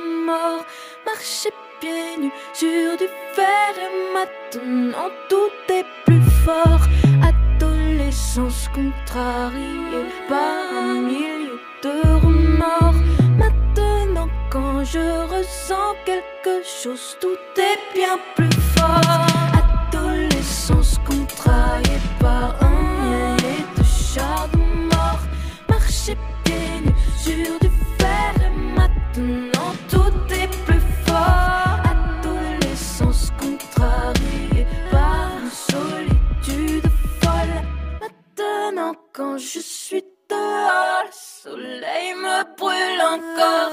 remords. Marcher pieds nus sur du fer et maintenant tout est plus fort. Adolescence contrariée par un millier de remords. Maintenant quand je ressens quelque chose, tout est bien plus fort. Adolescence contrariée par un millier de chars de mort. Marcher pieds nus sur du fer et maintenant tout est plus fort. Adolescence contrariée par une solitude folle. Maintenant quand je suis dehors, le soleil me brûle encore.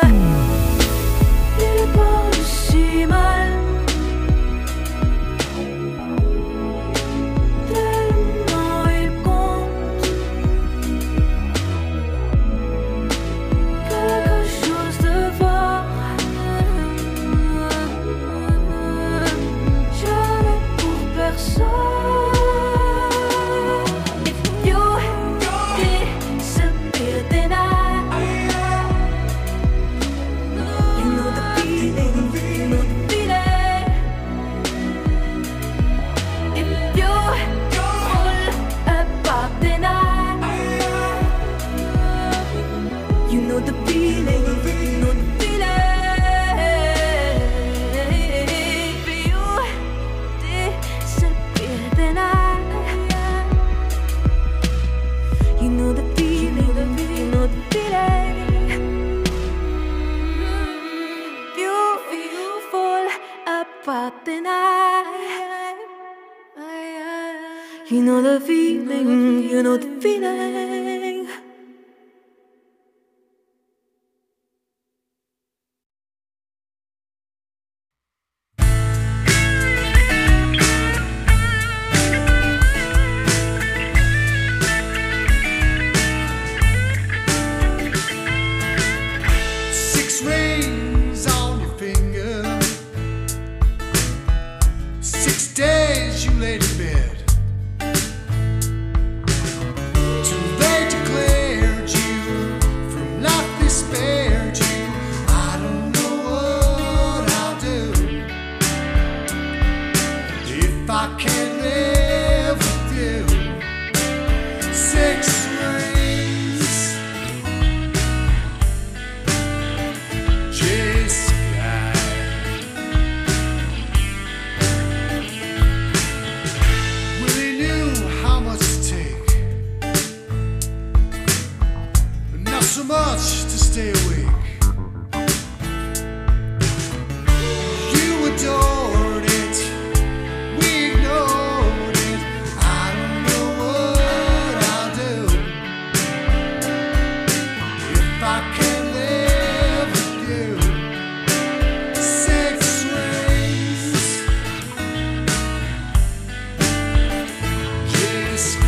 Il parle si mal, tellement il compte quelque chose de fort. Jamais pour personne. If you disappear, then you know the feeling, you know the feeling. If you fall apart, then you know the feeling, you know the feeling. If you disappear, then you know the feeling, you know the feeling. If you fall apart, then you know the feeling, you know the feeling. Six rings on your finger, 6 days you laid in bed. Till they declared you from life, they spared you. I don't know what I'll do if I can't live with you. 6 rings, just really knew how much to take, but not so much to stay awake. You adored it, we ignored it. I don't know what I'll do if I can't live with you. 6 rings, just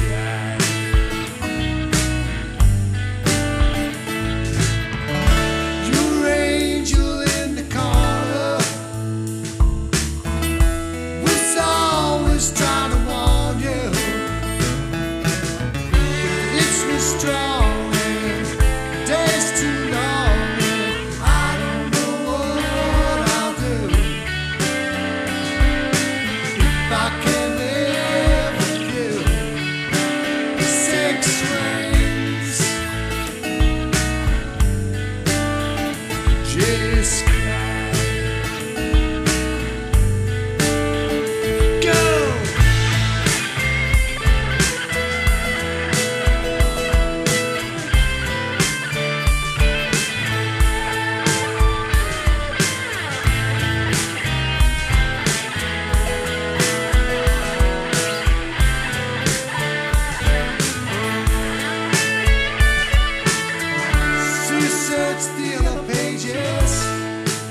your angel in the corner was always trying to warn you. It's me strong and the day's too long, and I don't know what I'll do if I can't live with you. 6 rings, just go. So you search the other pages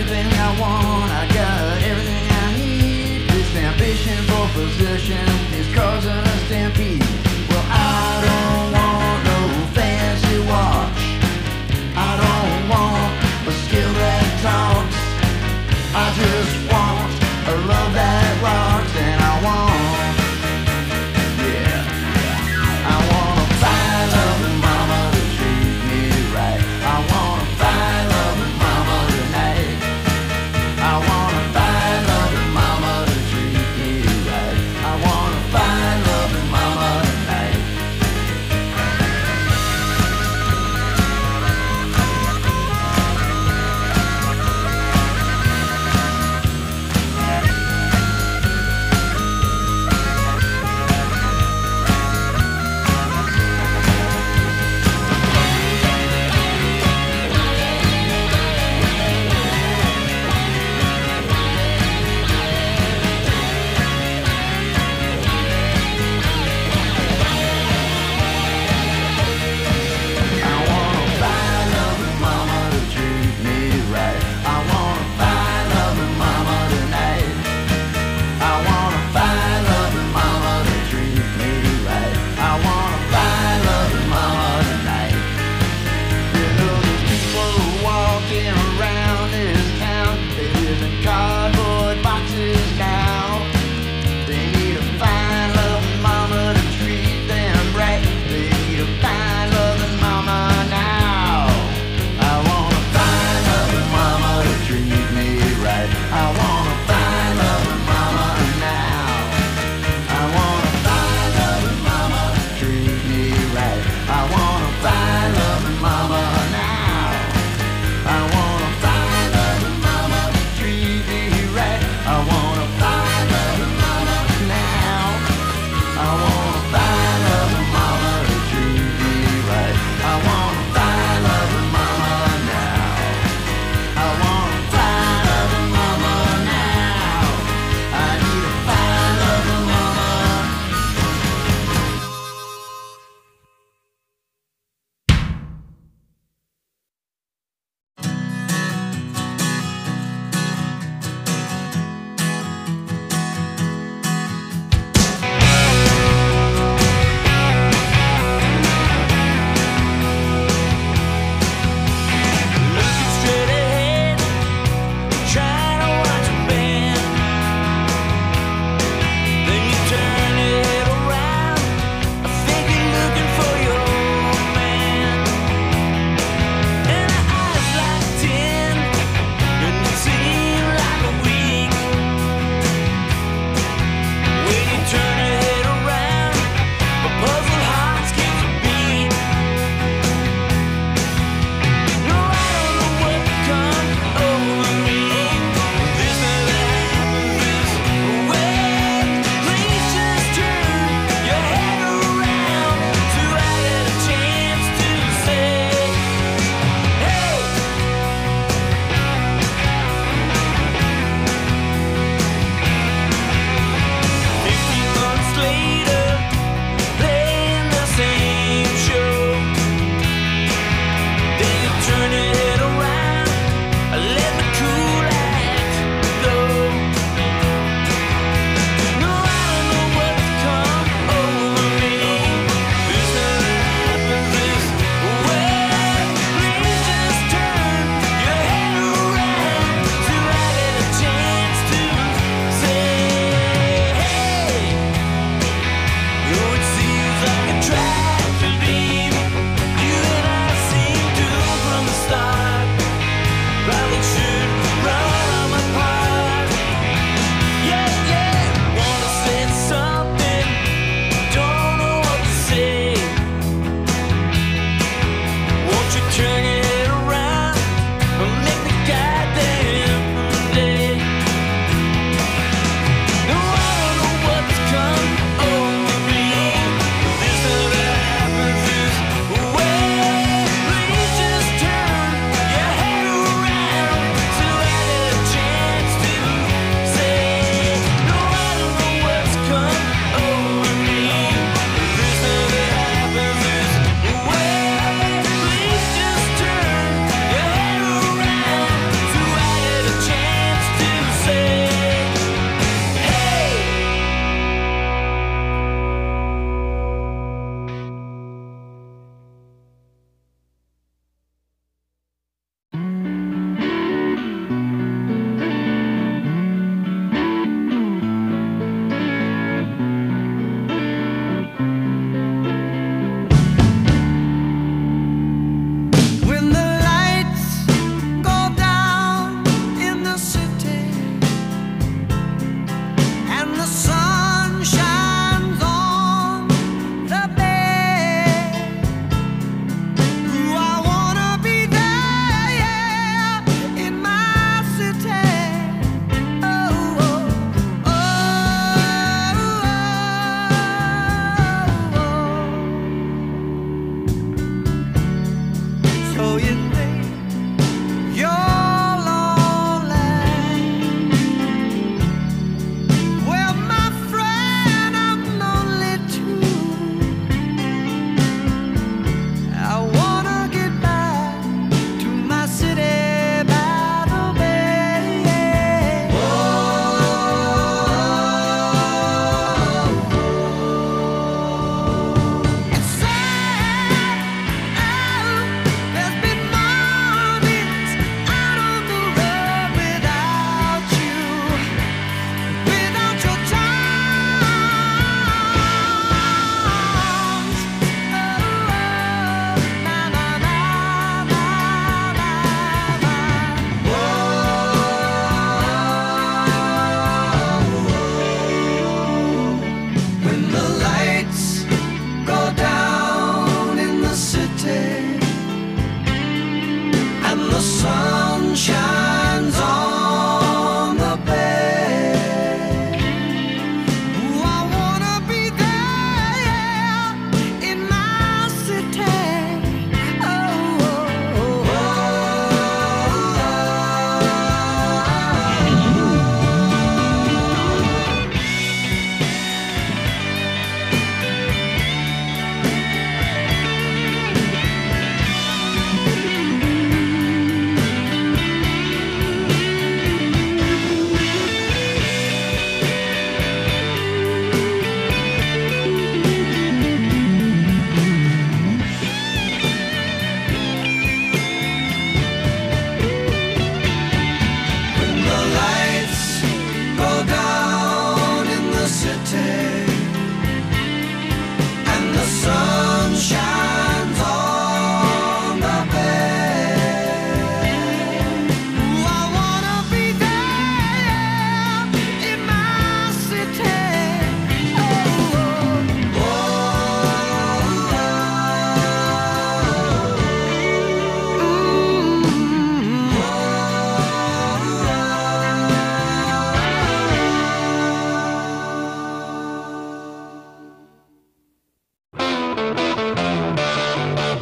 everything I want, I got everything I need. This ambition for possession is causing a stampede. Well, I don't want no fancy watch. I don't want a skill that talks. I just want a love that rocks, and I want, yeah, I want a fine loving mama to treat me right. I want a fine loving mama tonight. I want a fine loving mama to treat me right. I want a fine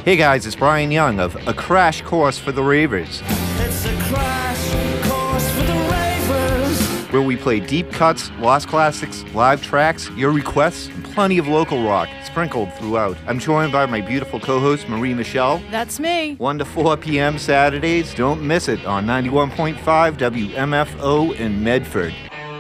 Hey guys, it's Brian Young of A Crash Course for the Ravers, It's a crash course for the ravers. where we play deep cuts, lost classics, live tracks, your requests, and plenty of local rock sprinkled throughout. I'm joined by my beautiful co-host Marie Michelle. That's me. 1 to 4 p.m. Saturdays. Don't miss it on 91.5 WMFO in Medford.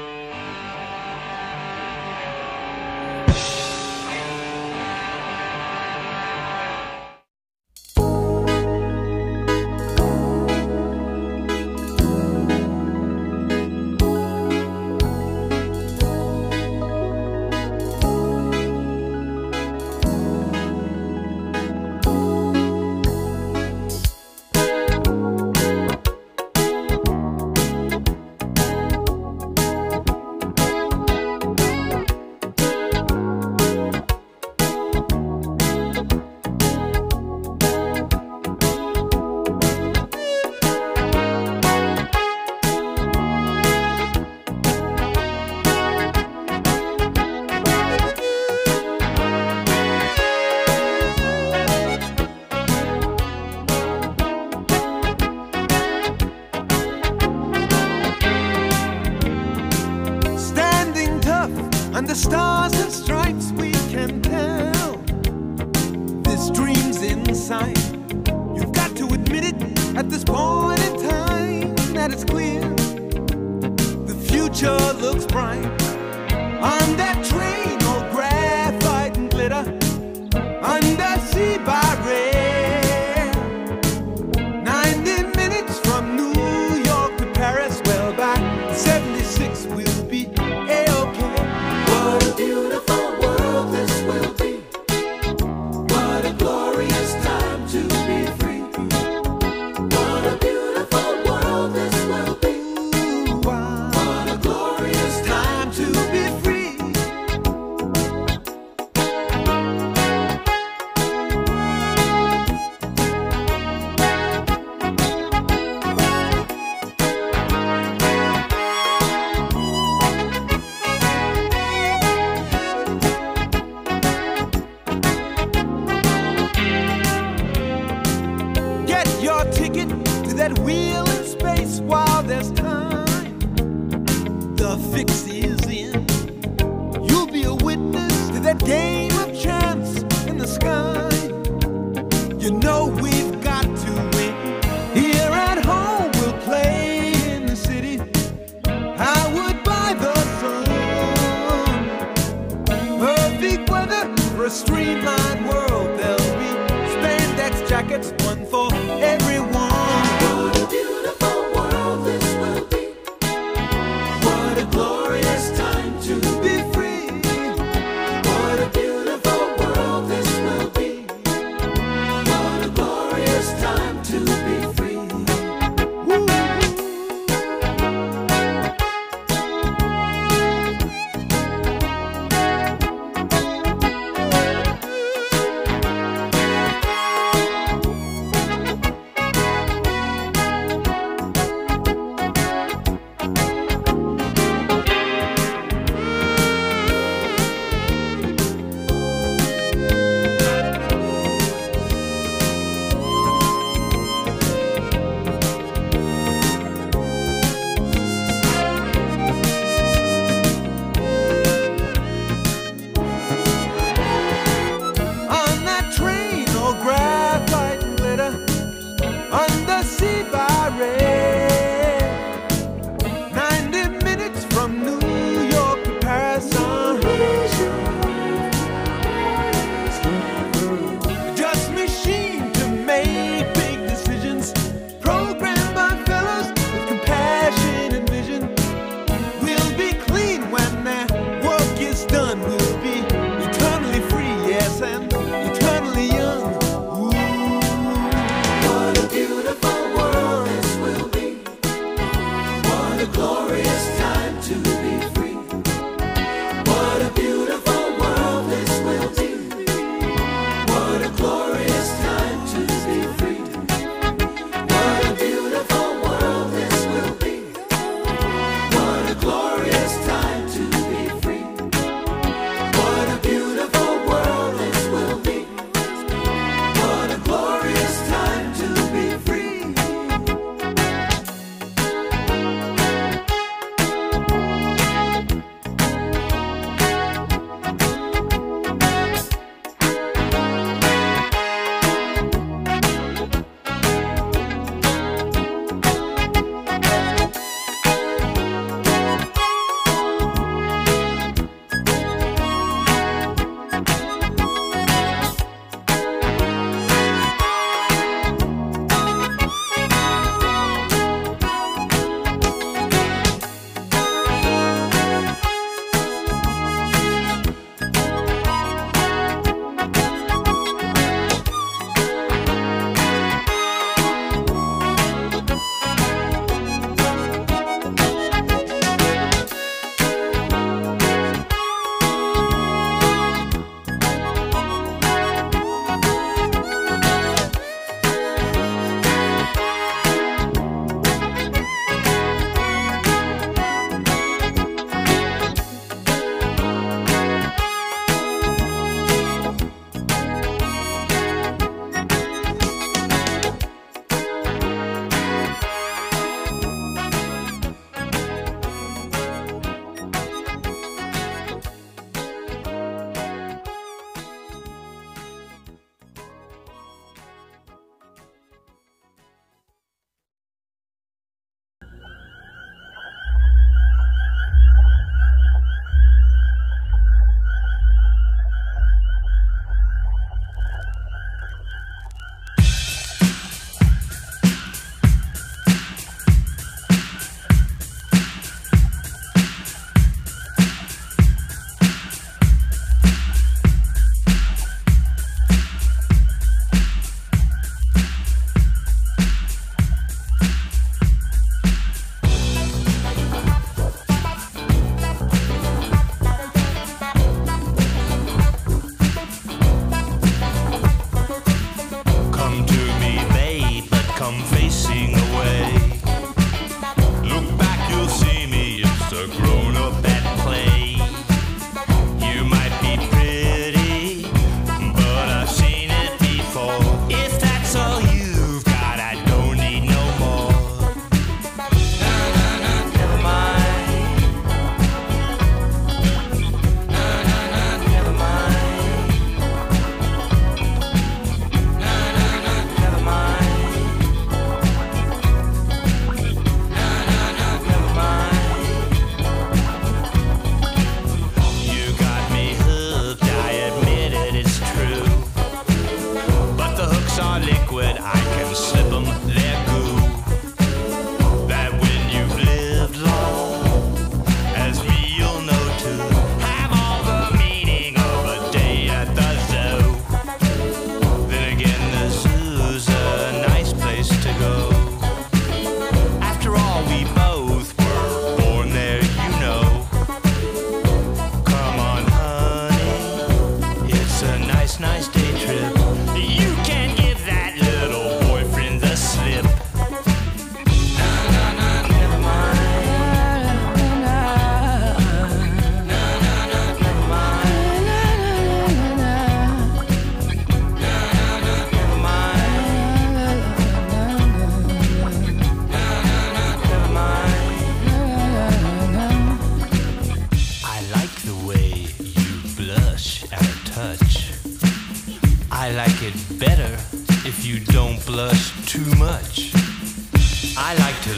Under stars and stripes we can tell this dream's in sight. You've got to admit it at this point in time that it's clear the future looks bright. On that train, all graphite and glitter, undersea by rail, 90 minutes from New York to Paris. Well, by 76 we'll be A-OK. What a beautiful world this will be. What a glorious time to be free. What a beautiful world this will be. What a glorious time to be free. Get your ticket to that wheel in space while there's time. The fix is in. You'll be a witness to that game of chance in the sky. You know we've got to win. Here at home we'll play in the city. I would buy the sun. Perfect weather for a streamlined world. There'll be spandex jackets, one for everyone. What a beautiful world this will be. What a glorious time to be free. What a beautiful world this will be. What a glorious time to be free. Woo. On that train, all graphite and glitter, undersea by rail, 90 minutes from New York to Paris. Just machine to make big decisions, programmed by fellows with compassion and vision. We'll be clean when their work is done. We'll be eternally free, yes, and eternally young. Ooh. What a beautiful world this will be. What a glorious time to be free. What a beautiful world this will be. What a glorious time to be free. What a beautiful world this will be. What a glorious time to be free. What a beautiful world this will be. What a glorious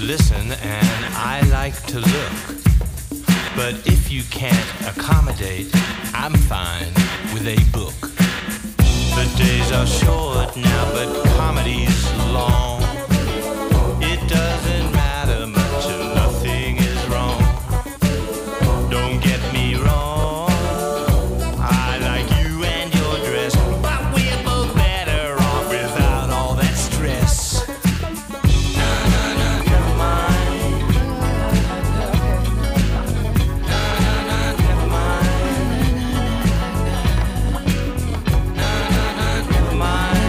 listen and I like to look. But if you can't accommodate, I'm fine with a book. The days are short now, but comedy's long. It doesn't matter much if nothing is wrong. Don't get me wrong, I like you and your dress, but we're both better off without all that stress. Never mind. Never mind. Never mind.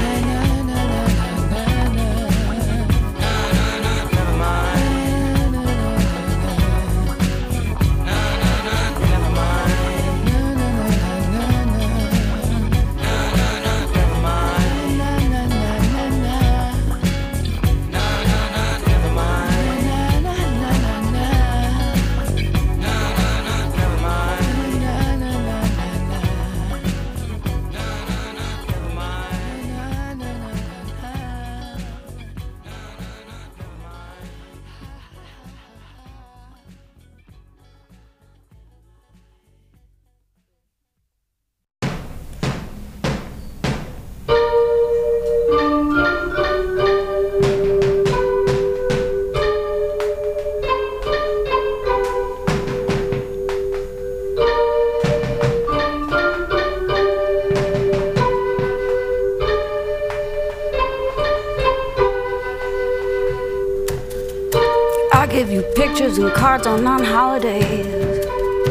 Pictures and cards on non-holidays,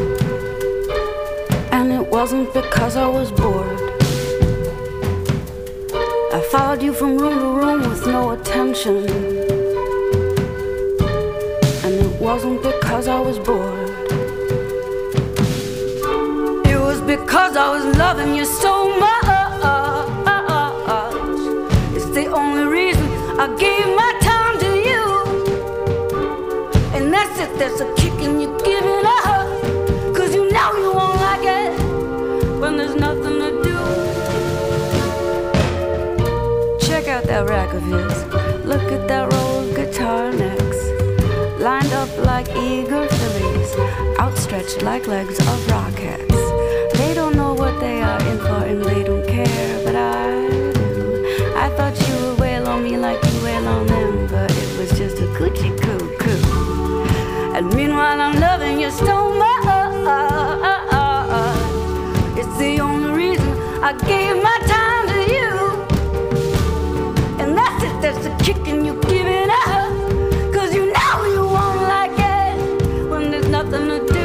and it wasn't because I was bored. I followed you from room to room with no attention, and it wasn't because I was bored. It was because I was loving you so much. It's the only reason I gave my time to you. And that's it, there's a kick in you giving up, 'cause you know you won't like it when there's nothing to do. Check out that rack of his, look at that row of guitar necks, lined up like eager fillies, outstretched like legs of rockets. They don't know what they are in for and they don't care, but I do. I thought you would wail on me like you wail on them, but it was just a coochie coo coo. And meanwhile I'm loving you so much. It's the only reason I gave my time to you. And that's it, that's the kick in you giving up, 'cause you know you won't like it when there's nothing to do.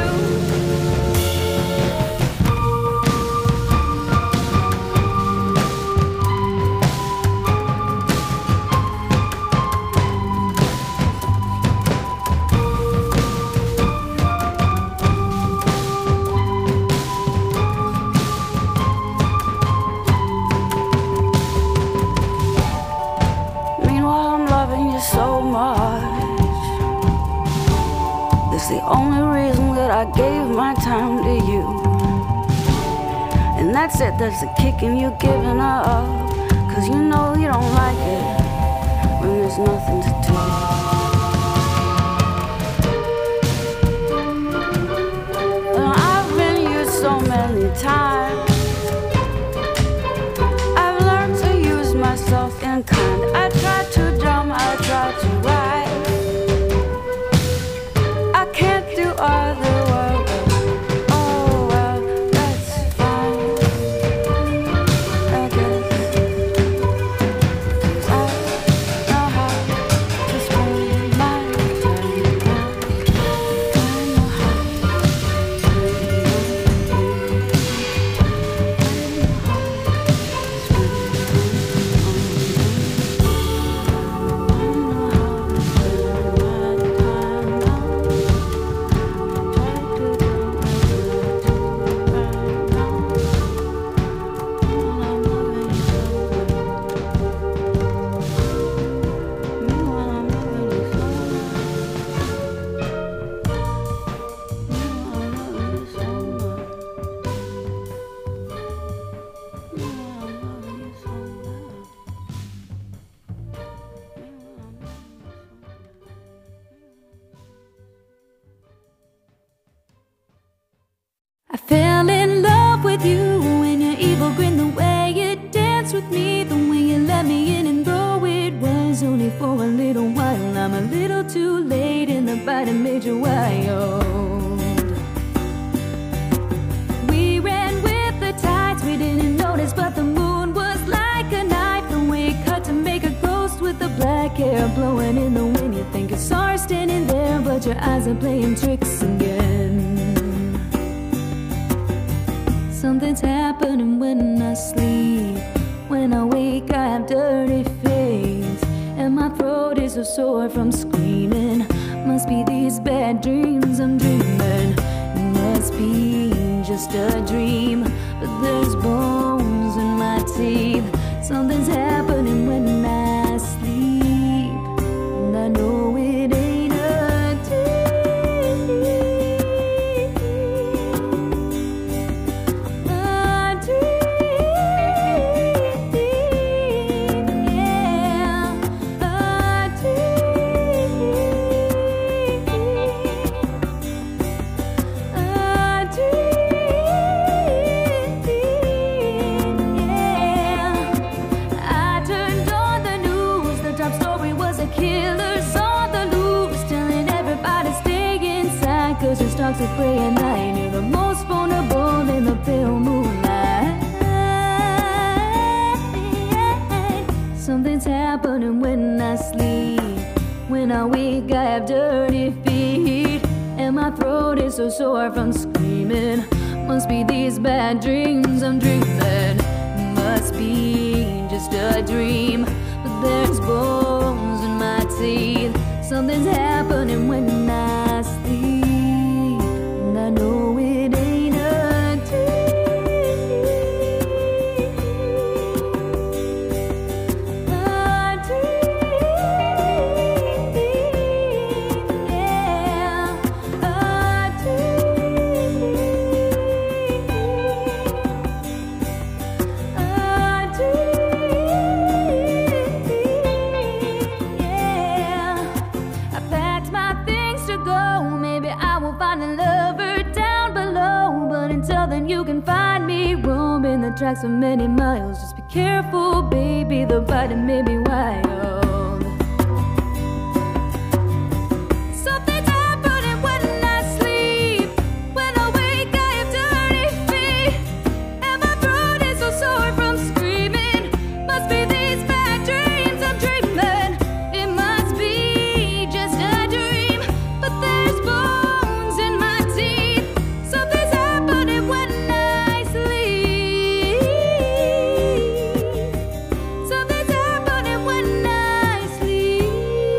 The only reason that I gave my time to you. And that's it, that's the kicking you giving up, 'cause you know you don't like it when there's nothing to do. Well, I've been used so many times, I've learned to use myself in kind. I try to drum, I try to write, other world, oh well, that's fine, I guess, 'cause I know how to spend my time now. I know how. might have made you wild. We ran with the tides, we didn't notice, but the moon was like a knife. And we cut to make a ghost with the black hair blowing in the wind. You think you saw her standing there, but your eyes are playing tricks again. Something's happening when I sleep. When I wake, I have dirty face, and my throat is so sore from screaming. Must be these bad dreams I'm dreaming. It must be just a dream, but there's bones in my teeth. Something's happening when I sleep, and I know it ain't a dream. A dream, yeah. A dream. A dream, yeah. I turnned on the news. The top story was a killer's on the loose, telling everybody stay inside, 'cause your stocks are prey at night. You're the most vulnerable in the pale moonlight. Something's happening when I sleep. When I wake, I have dirty feet, and my throat is so sore from screaming. Must be these bad dreams I'm dreaming. Must be just a dream, but there's bones in my teeth. Something's happening when I sleep, and I know it ain't a dream. A dream, yeah. A dream. A dream, yeah. I packed my things to go. Maybe I will find a lover down below, but until then you can find me roaming the tracks for many miles. Just be careful, baby, the bite may be wild. Something's happening when I sleep. When I wake, I have dirty feet, and my throat is so sore from screaming. Must be these bad dreams I'm dreaming. It must be just a dream, but there's bones in my teeth. Something's happening when I sleep. Something's happening when I sleep.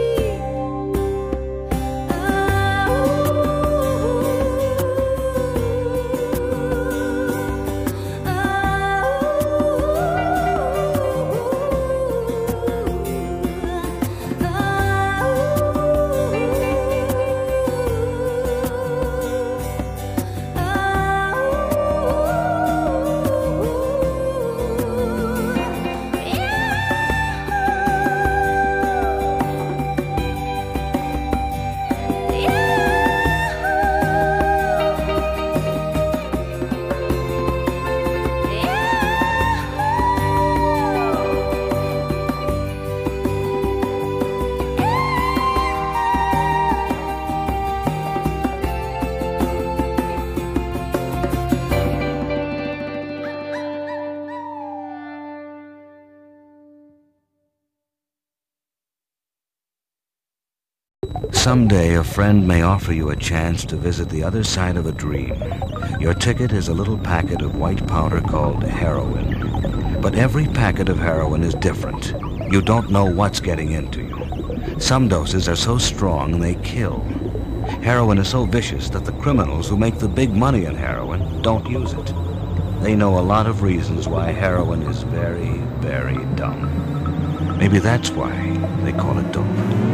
Someday a friend may offer you a chance to visit the other side of a dream. Your ticket is a little packet of white powder called heroin. But every packet of heroin is different. You don't know what's getting into you. Some doses are so strong they kill. Heroin is so vicious that the criminals who make the big money in heroin don't use it. They know a lot of reasons why heroin is very, very dumb. Maybe that's why they call it dope.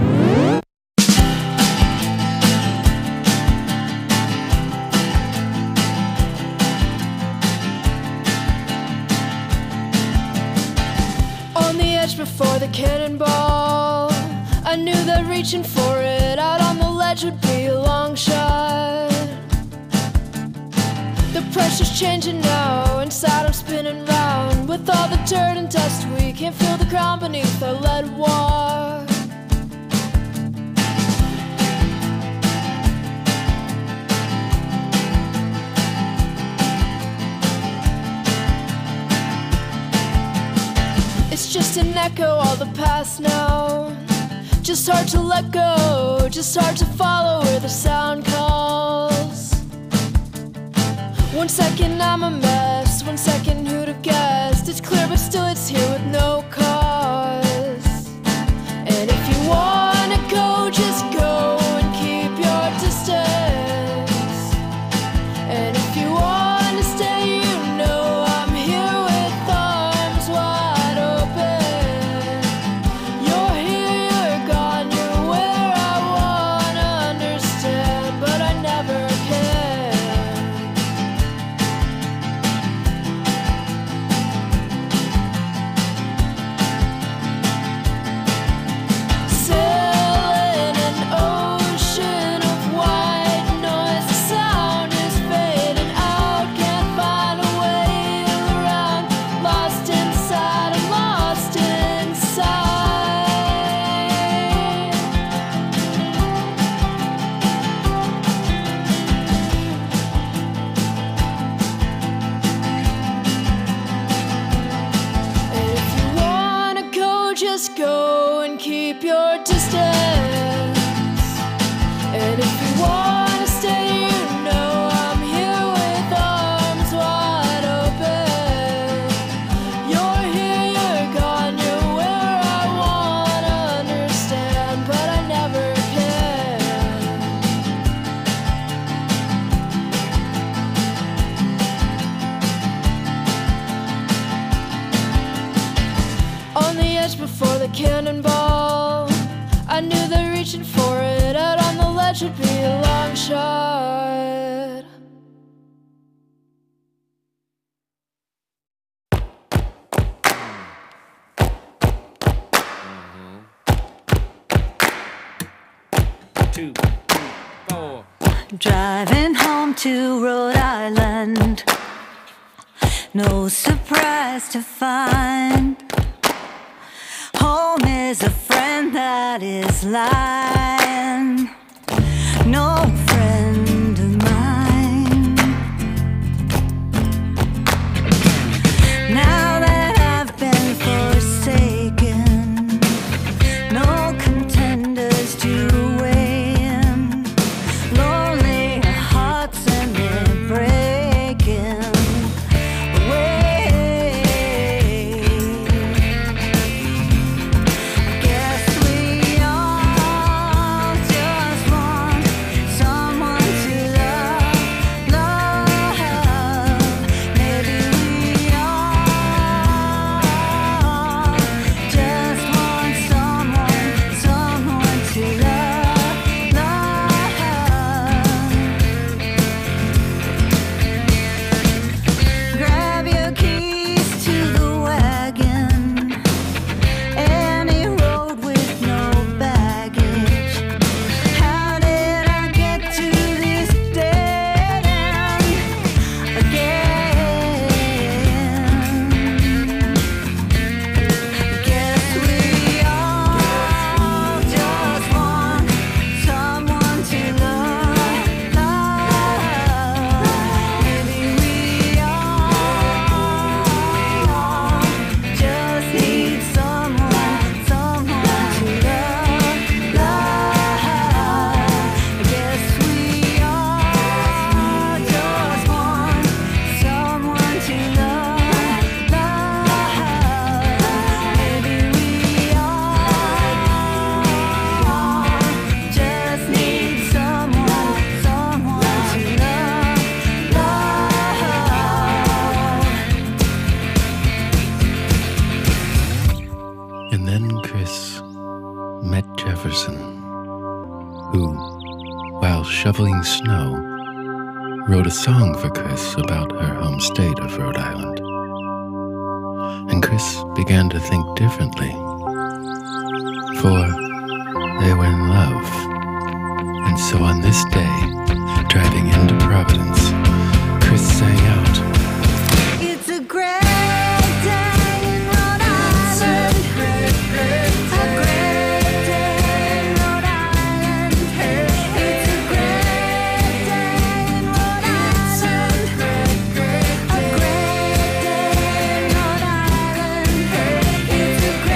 Before the cannonball, I knew that reaching for it out on the ledge would be a long shot. The pressure's changing now, inside I'm spinning round. With all the dirt and dust, we can't feel the ground beneath our lead walk. just an echo, all the past now. Just hard to let go, just hard to follow where the sound calls. 1 second I'm a mess, 1 second who'd have guessed? It's clear but still it's here with no cause. And if you wanna go, just go and keep your distance. And if you wanna stay, you know I'm here with arms wide open. You're here, you're gone, you're where I wanna understand, but I never can. Sailing an ocean of white noise, the sound is fading out, can't find a way around. Lost inside, I'm lost inside. And if you wanna go, just go and keep your distance. And if you wanna stay, you know I'm here with arms wide open. You're here, you're gone, you're where I wanna understand, but I never can. On the edge before the cannonball, I knew that reaching for it out on the ledge would be a long shot. Driving home to Rhode Island, no surprise to find home is a friend that is lying, no friend of mine. Now that I've been forsaken, no contenders to weigh in, lonely hearts and they're breaking away. Guess we all just want someone to love, love. Maybe we all just want someone, someone to love, love. Grab your keys to the wagon, any road with no baggage. How did I get to this dead end again? Guess we all just want someone to love, love. Maybe we all just need someone, someone to love, love. Guess we all just want someone to love, love. Maybe we all just need someone, someone to love, love. And then Chris met Jefferson, who, while shoveling snow, wrote a song for Chris about her home state of Rhode Island. And Chris began to think differently, for they were in love. And so on this day, driving into Providence, Chris sang out, It's a great day in Rhode Island. A great day in Rhode Island. It's a great day in Rhode Island. A great day in Rhode Island. It's a great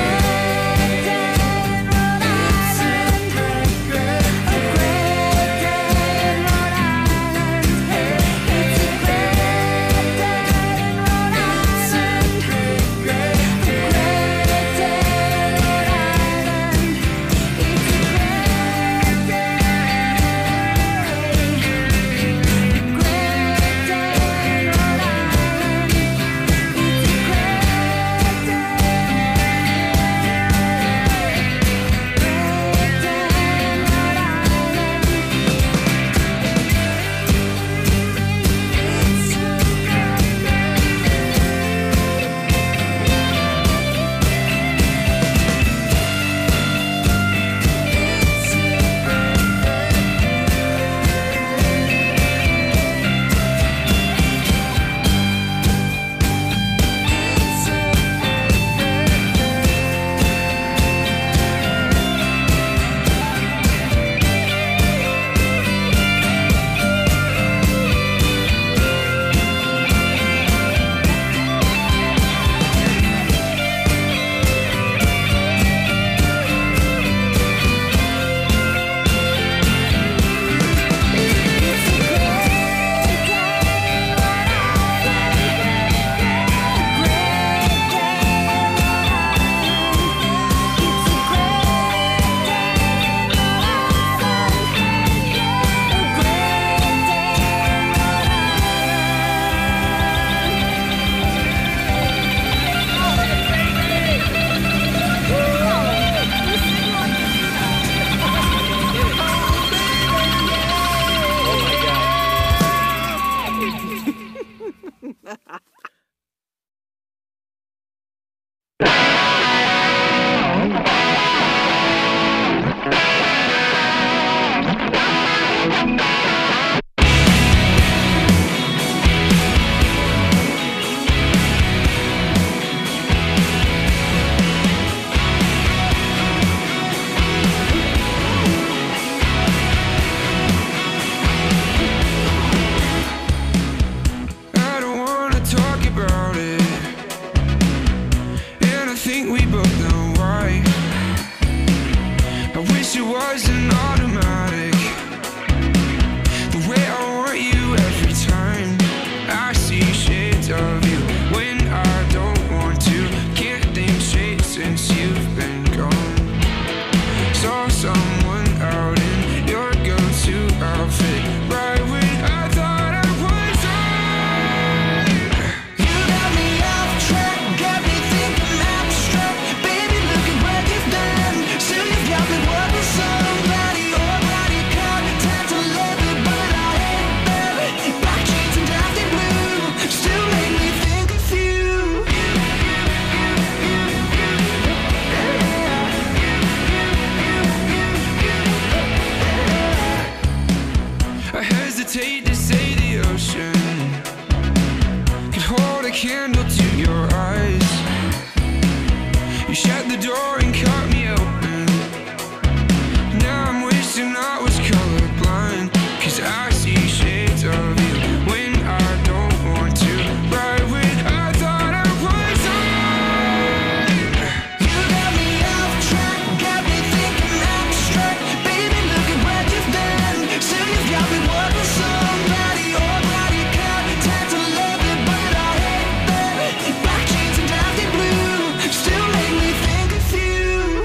hesitate to say the ocean could hold a candle to your eyes. You shut the door and cut me open. Now I'm wishing I was colorblind, 'cause I see shades of you when I don't want to. Right when I thought I was on. You got me off track, got me thinking abstract. Baby, look at what you've done. So you've got me wanting somebody, or body contact to love it, but I hate that. Black jeans and dusty blue still make me think of you.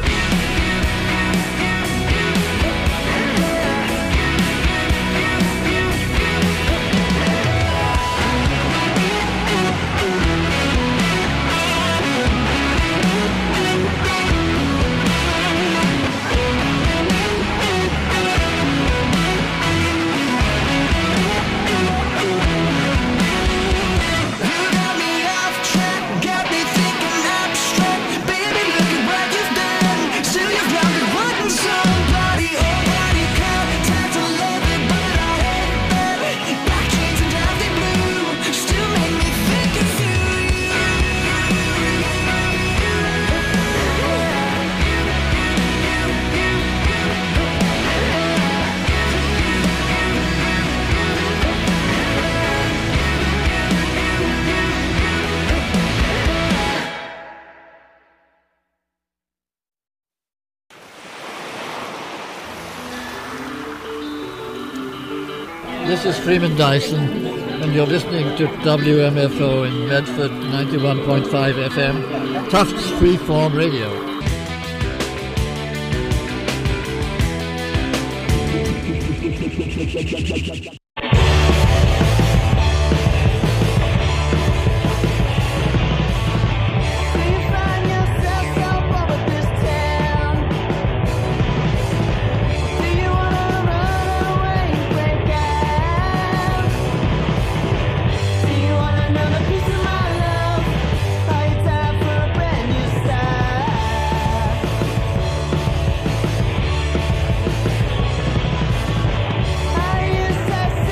This is Freeman Dyson, and you're listening to WMFO in Medford, 91.5 FM, Tufts Freeform Radio. Are you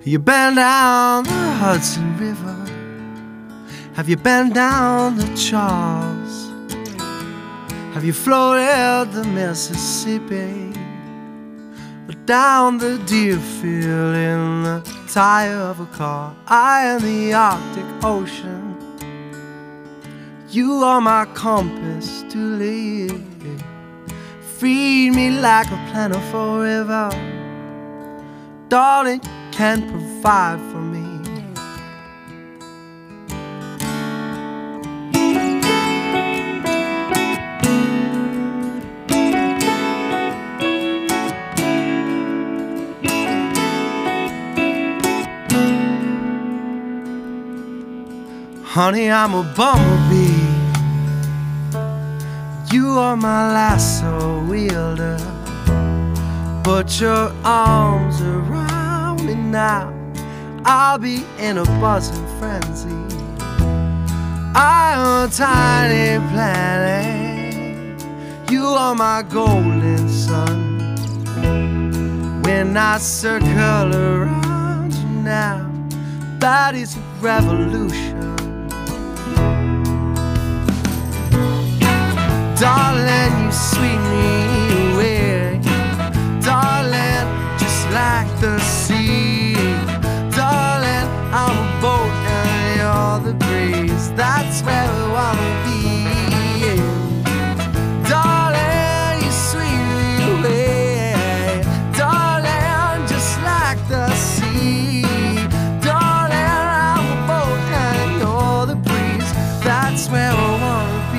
You been down the Hudson River? Have you been down the Charles? Have you floated the Mississippi? Or down the Deerfield in the tire of a car? I am the Arctic Ocean. You are my compass to live. Feed me like a plentiful river. Darling, you can provide for me. Honey, I'm a bumblebee. You are my lasso wielder. Put your arms around me now. I'll be in a buzzing frenzy. I am a tiny planet. You are my golden sun. When I circle around you now, that is a revolution. Darling, you sweep me away. Darling, just like the sea. Darling, I'm a boat and you're the breeze. That's where we wanna be. Darling, you sweep me away. Darling, just like the sea. Darling, I'm a boat and you're the breeze. That's where we wanna be.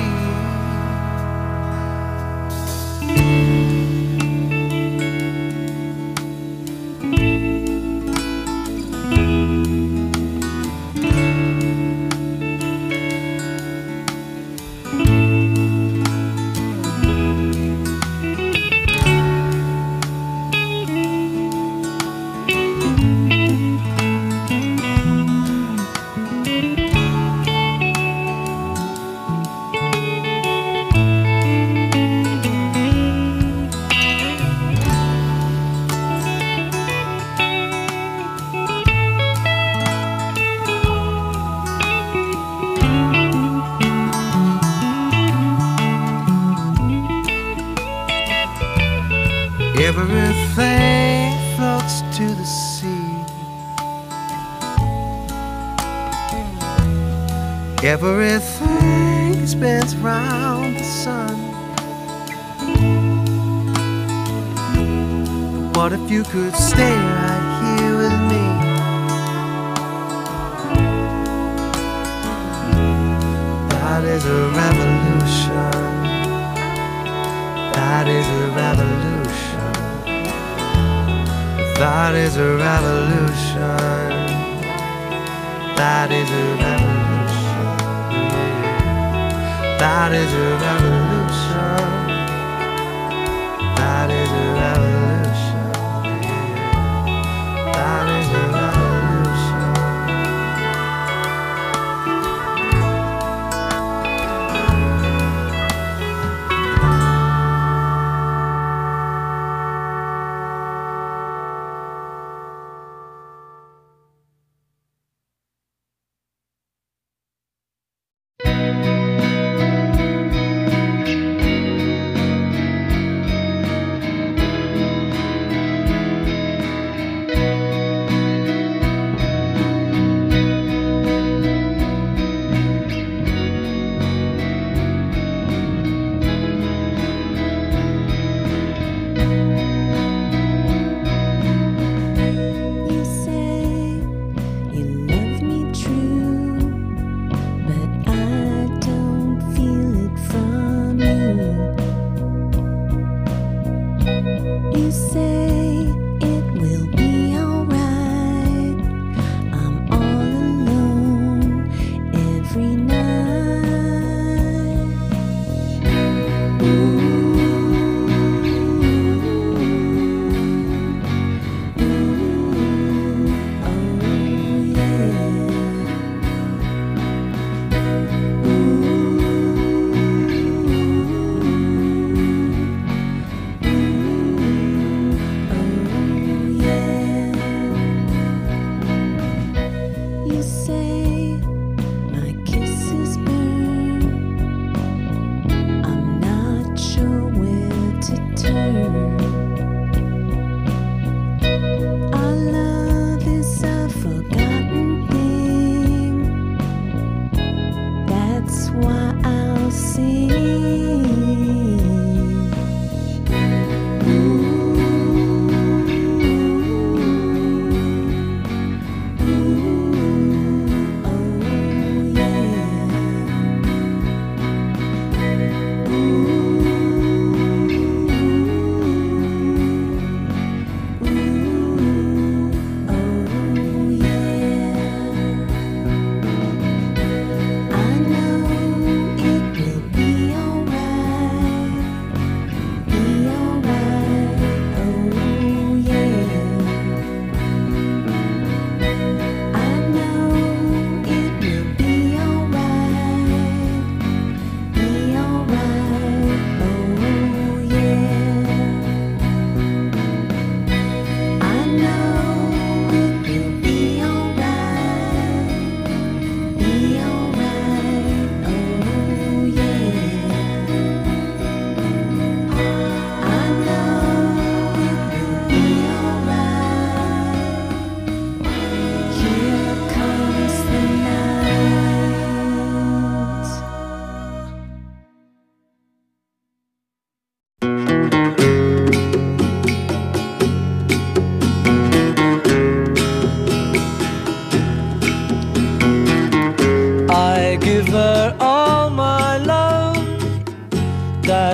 Everything floats to the sea. Everything spins round the sun. What if you could stay right here with me? That is a revolution. That is a revolution. That is a revolution. That is a revolution. That is a revolution. That is a revolution. That is a revolution.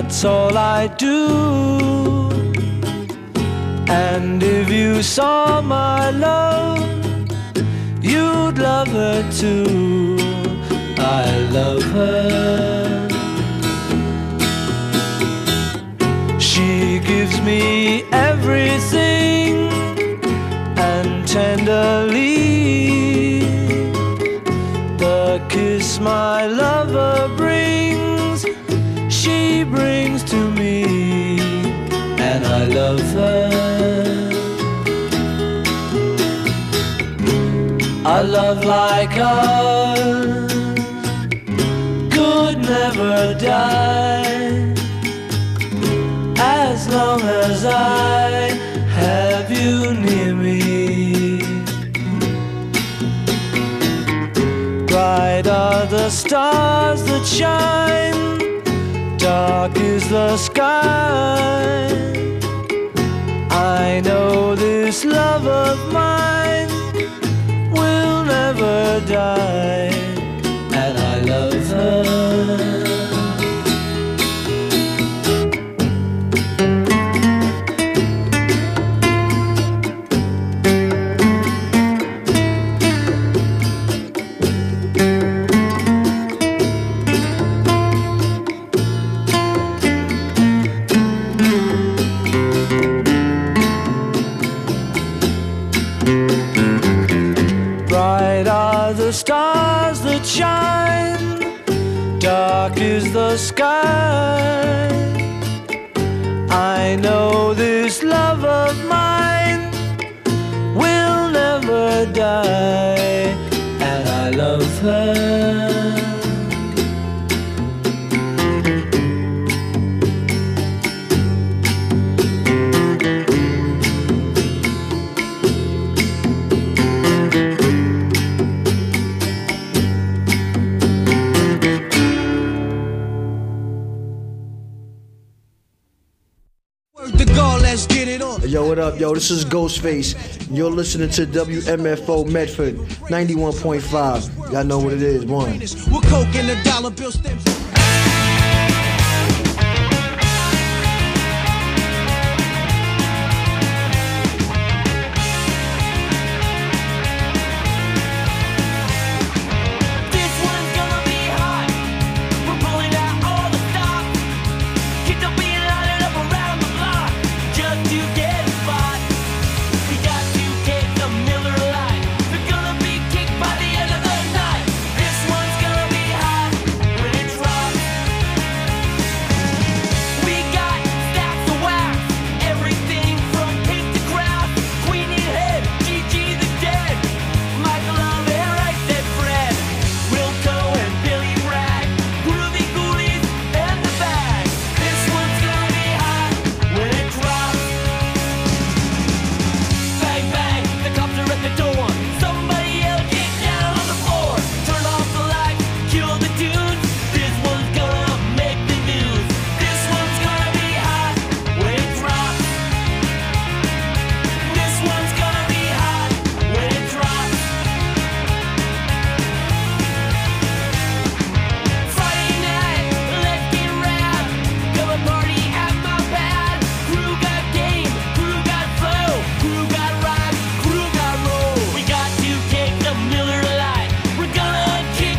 that's all I do. And if you saw my love, you'd love her too. I love her. She gives me everything, and tenderly the kiss my lover brings, she brings to me, and I love her. A love like ours could never die, as long as I have you near me. Bright are the stars that shine, dark is the sky. I know this love of mine will never die, and I love her. The stars that shine, dark is the sky. I know this love of mine will never die, and I love her. Yo, what up, yo? This is Ghostface. You're listening to WMFO Medford 91.5. Y'all know what it is, one. With coke and a dollar bill stems.